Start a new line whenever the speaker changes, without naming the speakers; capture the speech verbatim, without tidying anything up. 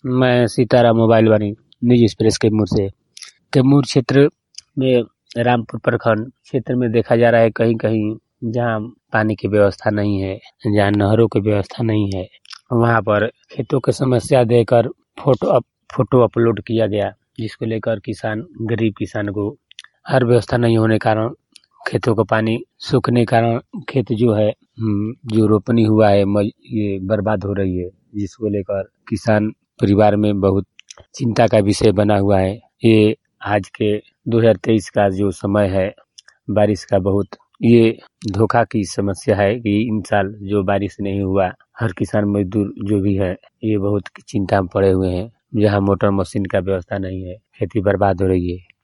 मैं सीताराम मोबाइल वाली निजी एक्सप्रेस कैमूर से कैमूर क्षेत्र में रामपुर प्रखंड क्षेत्र में देखा जा रहा है कहीं कहीं जहां पानी की व्यवस्था नहीं है, जहां नहरों की व्यवस्था नहीं है, वहां पर खेतों की समस्या देकर फोटो अप, फोटो अपलोड किया गया, जिसको लेकर किसान गरीब किसान को हर व्यवस्था नहीं होने के कारण खेतों को पानी सूखने के कारण खेत जो है जो रोपनी हुआ है ये बर्बाद हो रही है, जिसको लेकर किसान परिवार में बहुत चिंता का विषय बना हुआ है। ये आज के दो हज़ार तेईस का जो समय है बारिश का बहुत ये धोखा की समस्या है कि इन साल जो बारिश नहीं हुआ, हर किसान मजदूर जो भी है ये बहुत चिंता में पड़े हुए हैं। जहाँ मोटर मशीन का व्यवस्था नहीं है खेती बर्बाद हो रही है।